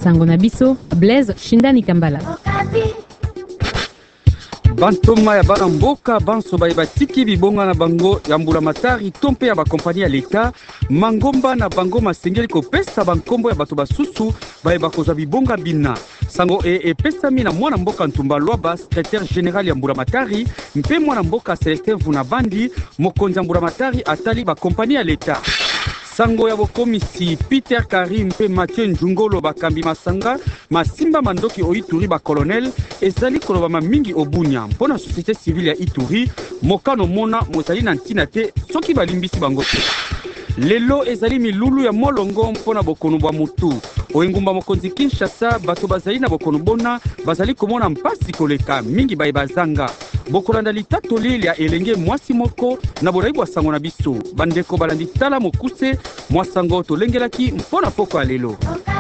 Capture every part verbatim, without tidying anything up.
sango na biso Blaise Shindani Kambala. Bantoma ya bana mboka banso baye batiki bibonga na bango ya mbula matari tompe ya bakompani ya leta mangomba na bango masengeli kopesa bankombo ya bato basusu baye bakozwa bibonga bina sango e epesami na mwana mboka Ntumba Lwaba secrétaire général ya mbula matari mpe mwana mboka Celestin Vunabandi mokonzi ya mbula matari atali bakompani ya leta. Sango ya bokomisi Peter Karim pe Mathieu Njungolo bakambi masanga masimba mandoki o Ituri ba colonel ezali koloba mamingi obunya mpona société civile ya Ituri mokano mona mozali na ntina te soki balimbisi bango te. Lelo ezali milulu ya molongo mpona bokono bwa mutu oengumba mokonzi Kinshasa bato bazali na bokono bona bazali komona mpasi koleka mingi baye bazanga bokolanda litatoli ya elenge mwasi moko na borai bwa sango na biso bandeko balandi tala mokuse mwasango tolengelaki mpona poko ya lelo.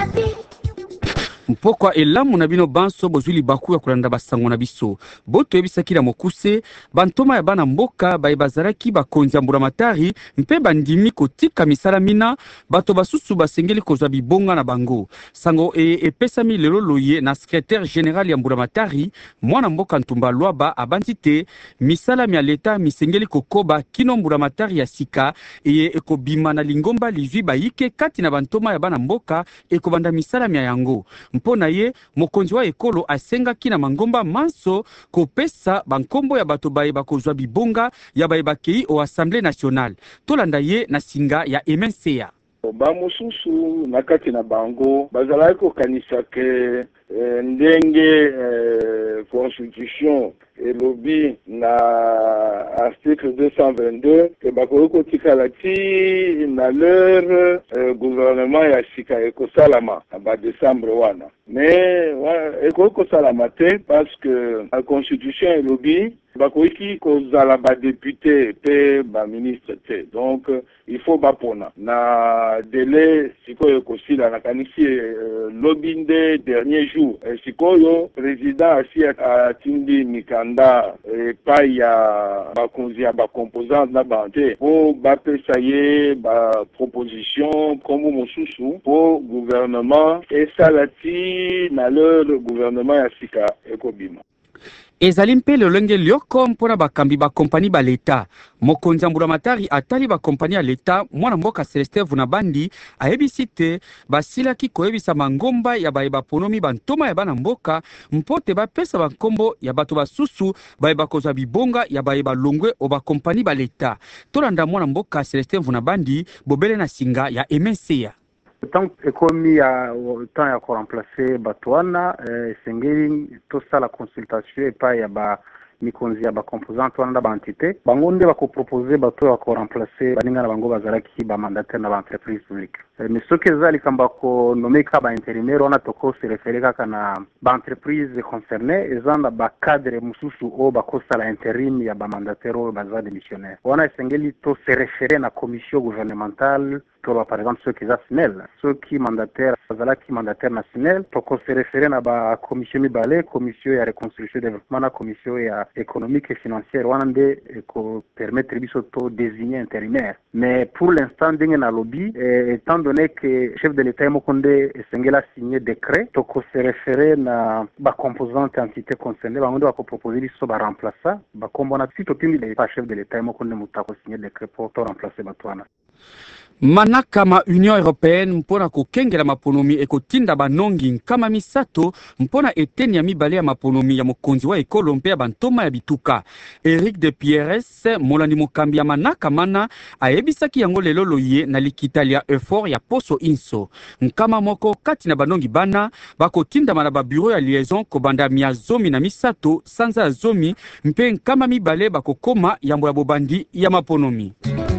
Mpokwa elamu na bino banso bozwili baku ya kolanda basango na biso boto yebisaki na mokuse bantoma ya bana mboka baye bazalaki bakonzi ya mbula matari mpe bandimi kotika misala mina bato basusu basengeli kozwa bibonga na bango sango e epesami lelo loye na secrétaire général ya mbula matari mwana mboka Ntumba Lwaba abanzi te misala ya leta misengeli kokoba kino mbula matari ya sika eye ekobima na lingomba lizwi bayike kati na bantoma ya bana mboka ekobanda misala ya yango. Mpona ye mokonzi wa ekolo asengaki na mangomba manso kopesa bankombo ya bato baye bakozwa bibonga ya baye bakei o Assemblée nationale tolanda ye na singa ya M N C A. Ba mususu na kati na bango bazalaki kokanisa ke eh, ndenge eh, constitution elobi na article deux cent vingt-deux ke bakoki kotikala ti na leur eh, gouvernement ya sika ekosalama na ba décembre wana mais ekoki kosalama te parce que la constitution elobi bakoki kozala ba député pe ba ministre te donc il faut bapona na délai sikoyo kosila na kanisi euh, lobinde dernier jour e, sikoyo président asi atindi mikanda epai ya bakonzi ya bacomposante na bante po bapesa ye baproposition kombo mosusu po gouvernement esala ti na leur gouvernement ya sika ekobima. Ezali mpe lolenge lioko mpona bakambi bakompani ba leta mokonzi ya mbula matari atali bakompani ya leta mwana mboka Celestin Vunabandi ayebisi te basilaki koyebisa mangomba ya baye baponomi bantoma ya bana mboka mpote bapesa bankombo ya bato basusu baye bakozwa bibonga ya baye balongwe o bakompani ba leta tolanda mwana mboka Celestin Vunabandi bobele na singa ya M N C A. Tant ekomi ya temps ya ko remplacer batwana eh, sengeli to sala consultation epai ya ba mikonzi ya ba composante wana ba entité bango nde bako proposer bato ya ko remplacer baninga na bango bazalaki ba mandataire na ba entreprise publique eh, mais soki ezali kamba ko nomeka ba intérimaire wana toko se référer kaka na ba entreprise concernée ezanda ba cadre mususu o bako sala intérim ya ba mandataire o baza démissionnaire wana sengeli to se référer na commission gouvernementale par exemple ceux qui sont SNEL, ceux qui mandataires, qui mandataires nationaux, pour se référer à la commission Mibale, commission de reconstruction et développement, la commission économique et financière, on a permettre de désigner intérimaire. Mais pour l'instant, dans le lobby, étant donné que le chef de l'État a signé décret, pour se référer à la composante entité concernée, on doit proposer de remplacer. Comme on a dit, le chef de l'État a signé décret pour remplacer Batouana. Manaka ma Union Européenne mpona kokengela maponomi ekotinda banongi nkama misato mpona eteni ya mibale ya maponomi ya mokonzi wa ekolo mpe ya bantoma ya bituka. Eric de Pierres molandi mokambi ya manaka mana ayebisaki yango lelo loye na likitali ya effort ya poso inso. Nkama moko kati na banongi bana bakotinda na ba bureau ya liaison kobanda mia zomi na misato sanza ya zomi mpe nkama mibale bakokoma yambo ya bobandi ya maponomi.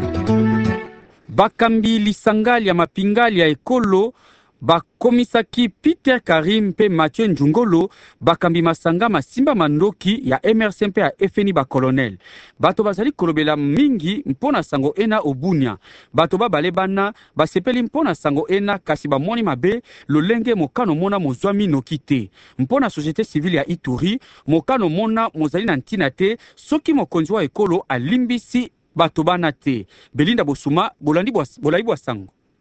Bakambi lisangali ya mapingali ya ekolo bakomisaki Peter Karim pe Mathieu Njungolo bakambi masanga masimba mandoki ya M R C mpe ya F N I ba colonel bato bazali kolobela mingi mpona sango ena obunya bato babale bana basepeli mpona sango ena kasi bamoni mabe lolenge mokano mona mozwami nokite mpona société civile ya Ituri mokano mona mozali na ntina te soki mokonzi wa ekolo alimbisi bato bana te. Belinda Bosuma bolandi bolai bwa sango.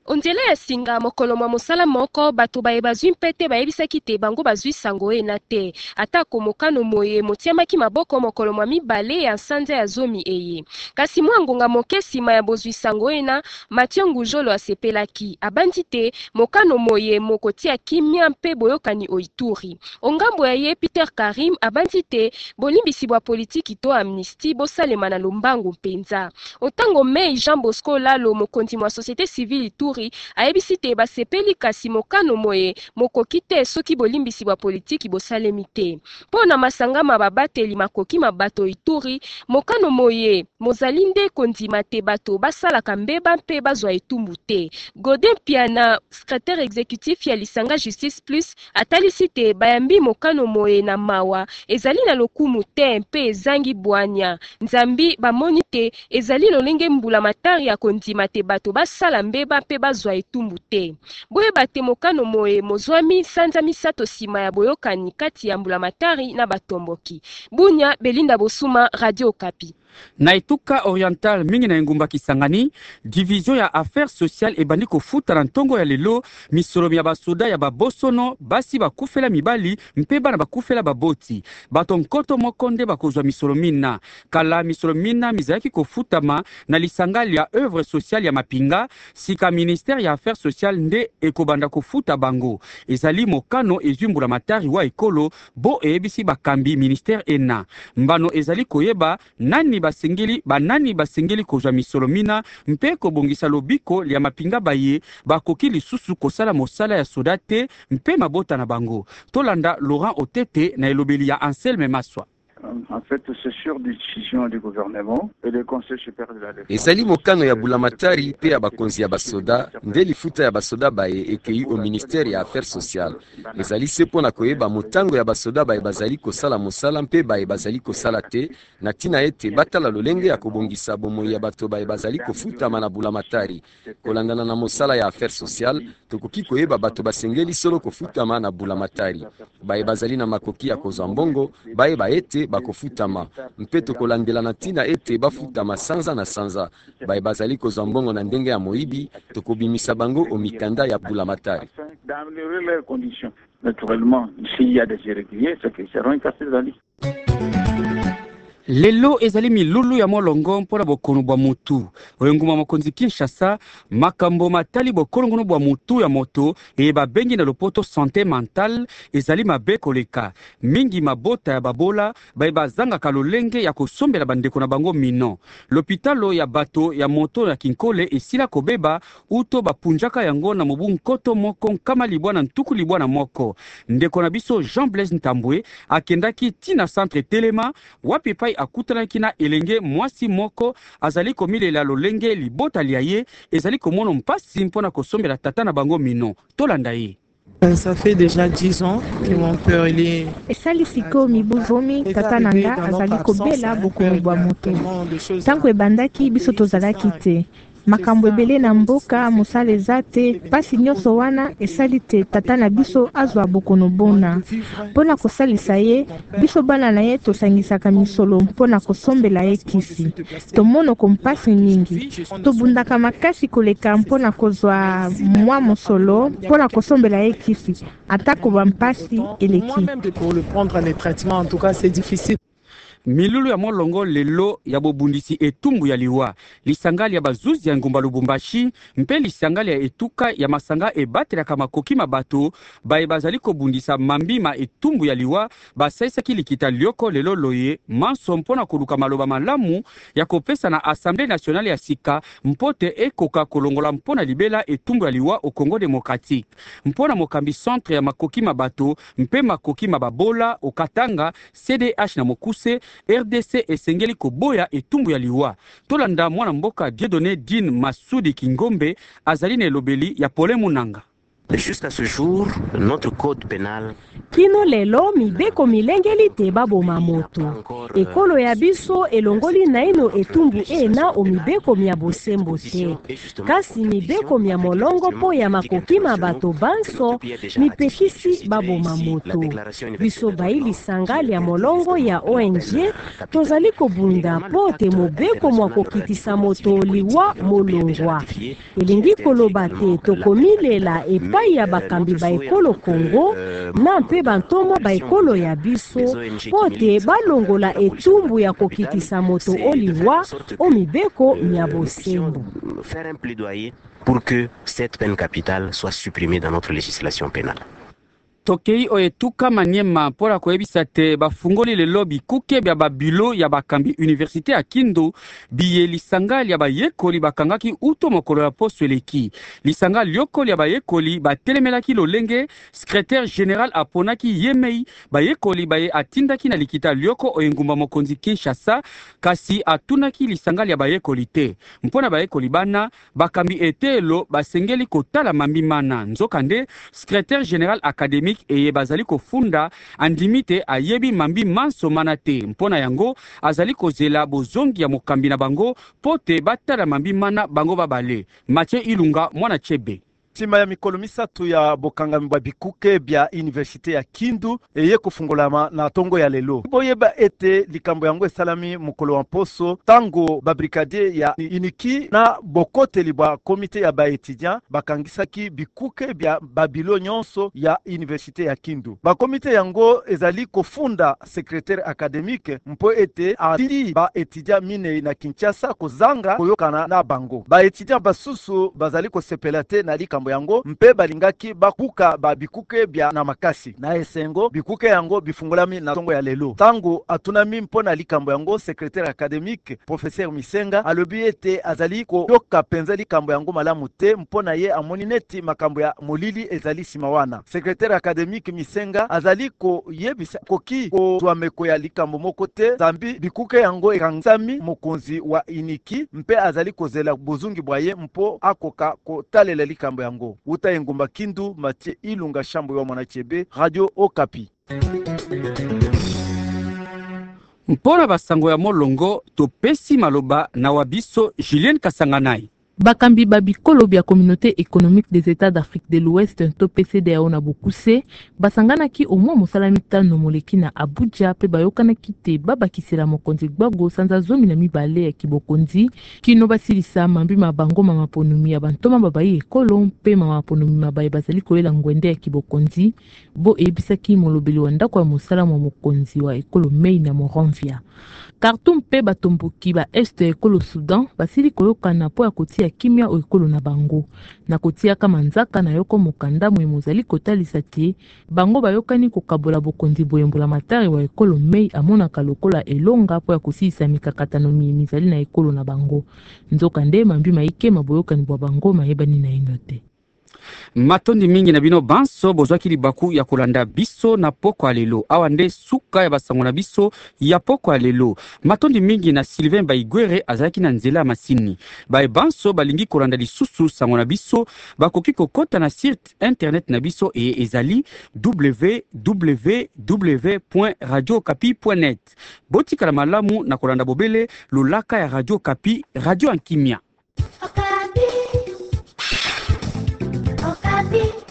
Onzela ya singa mokolo mwa mosala moko bato baye bazwi mpete bayebisaki te bango bazwi sango ena te atako mokano moye motiamaki maboko mokolo mwa mibale ya sanza ya zomi eye kasi mwa ngonga moke nsima ya bozwi sango ena Mathieu Ngujolo asepelaki abandi te mokano moye mokotia kimia mpe boyokani oituri ongambo ya ye Peter Karim abandi te bolimbisi bwa politiki to amnistie bosalema na lombangu mpenza otango Mei Jean Bosco Lalo mokonzi mwa société civile Ituri ayebisi te basepeli kasi mokano moye mokoki te soki bolimbisi bwa politiki bosalemi te mpo na masanga mababateli makoki mabato Ituri mokano moye mozali nde kondima te bato basalaka mbeba mpe bazwa etumbu te Godin Piana secrétaire exécutif ya lisanga Justice Plus atalisi te bayambi mokano moye na mawa ezali na lokumu te mpe ezangi bwanya nzambi bamoni te ezali lolenge mbula matari ya kondima te bato basala mbeba mpe bazwa etumbu te boyeba te mokano moye mozwami sanza misato nsima ya boyokani kati ya mbula matari na batomboki Bunya Belinda Bosuma Radio Okapi. Na Etuka Oriental mingi na engumba Kisangani, division ya affaires sociales ebandi kofuta na ntongo ya lelo misolomi ya basoda ya babosono basi bakufela mibali mpe bana bakufela baboti bato nkoto moko nde bakozwa misolomi na kala misolomi na mizalaki kofutama na lisangali ya œuvre sociale ya mapinga sika ministère ya affaires sociales nde ekobanda kofuta bango ezali mokano ezumbula matari wa ekolo bo eyebisi bakambi ministère ena mbano ezali koyeba nani basengeli banani basengeli kozwa misolomina mpe kobongisa lobiko ya mapinga baye bakoki lisusu kosala mosala ya soda te mpe mabota na bango tolanda Laurent Otete na elobeli ya Anselme Maswa. En fait, c'est sur décision du gouvernement et le Conseil supérieur de la défense. Ezali mokano ya bulamatari pe ya bakonzi ya basoda nde lifuta ya basoda baye ekei au ministère ya affaires sociales. Ezali sepo na koyeba motango ya basoda baye bazali kosala mosala mpe baye bazali kosala te na tina ete batala lolenge ya kobongisa bomoi ya bato baye bazali kofutama na bulamatari. Kolandana na mosala ya affaires sociales, tokoki koyeba bato basengeli solo kofutama na bulamatari. Baye bazali na makoki ya kozwa mbongo, baye baete bakofutama mpe tokolandela na tina ete bafutama sanza na sanza baye bazali kozwa mbongo na ndenge ya moyibi tokobimisa bango omikanda ya bulamatari. D'améliorer les conditions. Naturellement, s'il y a des irréguliers, c'est qu'ils seront incassés dans la liste. Lelo ezali milulu ya molongo mpona bokono bwa mutu oyenguma makonzi Kinshasa makambo matali bokono bwa mutu ya moto e babengi na lopoto santé mentale ezali mabe koleka mingi mabota ya babola baye bazanga kalolenge ya kosombela bandeko na bango mino l'hôpitalo ya bato ya moto ya Kinkole esila kobeba uto bapunjaka yango na mobu nkoto moko kama libwana ntuku libwana moko ndeko na biso Jean Blaise Ntambwe akendaki tina centre Telema wapi pai akutanaki na elenge mwasi moko azali komilela lolenge libota liaye ezali komono mpasi mpona kosombela tata na bango mino tolanda ye. Ça fait déjà dix ans que mon père il est. Esali siko mibuzomi tata nanga azali kobela bokono bwa moto. Tango ebandaki biso tozalaki te. Makambo ebele na mboka mosala eza te pasi nyonso wana esali te tata na biso azwa bokono bona mpona kosalisa ye biso bana na ye tosangisaka misolo mpona kosombela ye kisi tomonoko mpasi mingi tobundaka makasi koleka mpona kozwa mwa mosolo mpona kosombela ye kisi atako bampasi eleki. Pour le prendre les traitements en tout cas c'est difficile. Milulu ya molongo lelo ya bobundisi etumbu ya liwa lisangali ya bazuzi ya ngumba Lubumbashi mpe lisangali ya etuka ya masanga ebatelaka makoki mabato baye bazali kobundisa mambima etumbu ya liwa basaisaki likita lioko lelo loye manso mpona koluka maloba malamu ya kopesa na Assemblée nationale ya sika mpote ekoka kolongola mpona libela etumbu ya liwa au Congo démocratique mpona mokambi centre ya makoki mabato mpe makoki mababola au Katanga C D H na Mokuse R D C esengeli koboya etumbu ya liwa tolanda mwana mboka Dieudonné Din Masudi Kingombe azali na elobeli ya Pole Munanga. Jusqu'à ce jour, notre code pénal kino lelo mibeko milengeli te baboma moto ekolo ya biso elongoli naino etumbu ena o mibeko mia bosembo te kasi mibeko mia molongo po ya makoki mabato banso mipekisi baboma moto biso baili sangali ya molongo ya O N G tozali kobunda po te mobeko mwa kokitisa moto liwa molongwa elingi koloba te tokomilela epai ya bakambi ba ekolo Kongo na mpe bantomo ba ekolo ya biso po te balongola etumbu ya kokitisa moto oliwa o mibeko mia bosembo. Faire un plaidoyer pour que cette peine capitale soit supprimée dans notre législation pénale. Tokei oetuka Maniema mpona koyebisa te bafungoli lelo bikuke bya babilo ya bakambi université ya Kindu biye lisanga ya bayekoli bakangaki uto mokolo ya poso eleki lisanga liokoli ya bayekoli batelemelaki lolenge secrétaire général aponaki yemei bayekoli baye atindaki na likita lioko oyengumba mokonzi Kinshasa kasi atunaki lisanga ya bayekoli te mpona bayekoli bana bakambi etelo basengeli kotala mambimana nzokande secrétaire général académique eye bazali kofunda andimite ayebi mambi manso manate mpona yango azali kozela bozongi ya mokambi na bango pote batala mambi mana bango babale Mathieu Ilunga mwana chebe. Sima ya mikolo misatu ya bokangami bwa bikuke bya université ya Kindu eye kufungolama na tongo ya lelo. Boyeba ete likambo yango esalami mukolo wa poso tango babrigadier ya iniki na bokote libwa komite ya ba étudiant bakangisaki bikuke bya babilo nyonso ya université ya Kindu. Ba komite yango ezali kofunda secrétaire académique mpo ete atili ba étudiant mine na Kinshasa kozanga koyokana na bango. Ba étudiant basusu bazali kosepelate na likambo yango mpe balingaki bakuka ba bikuke bya na makasi na esengo bikuke yango bifungolami na tongo ya lelo tango atunami mpona likambo yango secrétaire académique professeur Misenga alobi ete azali ko yoka penza likambo yango malamu te mpona ye amoni neti makambo ya molili ezali simawana secrétaire académique Misenga azali ko yebisa koki ko twameko ya likambo moko te zambi bikuke yango ekangzami mokonzi wa iniki mpe azali kozela bozungi bwaye mpo akoka kotalela likambo yango uta engumba Kindu Mathieu Ilunga Shambo ya Mwanachebe Radio Okapi. Mpona basango ya molongo topesi maloba na wabiso Julien Kasanganai. Bakambi babikolo bya communauté économique des États d'Afrique de l'Ouest to P C D A O na bokuse basanganaki au moins mosala mitano moleki na Abuja pe bayokanaki te babakisela mokonzi Gbagbo sanza zomi na mibale ya kibokonzi kino basilisa mambi mabango mama ponumi ya bantoma babayi ekolo pe mama ponumi mabayi bazali kolela ngwende ya kibokonzi bo ebisaki molobeli wa ndako ya mosala mo mokonzi wa ekolo Mei na Moronvia. Khartoum pe batomboki ba est ekolo Soudan basili koyokana po ya kotia kimia o ekolo na bango na kotia kama nzaka na yoko mokanda mwe mozali kotalisa te bango bayokani kokabola bokonzi boyembola matari wa ekolo Mei amonaka lokola elonga po ya kosisa mikakatano mizali na ekolo na bango nzoka nde mambi maike maboyokani bwa bango mayebani na inote. Matondi mingi na bino banso bozwaki libaku ya kolanda biso na poko alelo awa nde suka ya basango na biso ya poko alelo matondi mingi na Sylvain Baigwere azalaki na nzela masini bae banso balingi kolanda lisusu sango na biso bakoki kokota na site internet na biso e ezali w w w point radio okapi point net botika la malamu na kolanda bobele lolaka ya Radio Okapi Radio Ankimia. Okapi. Okapi.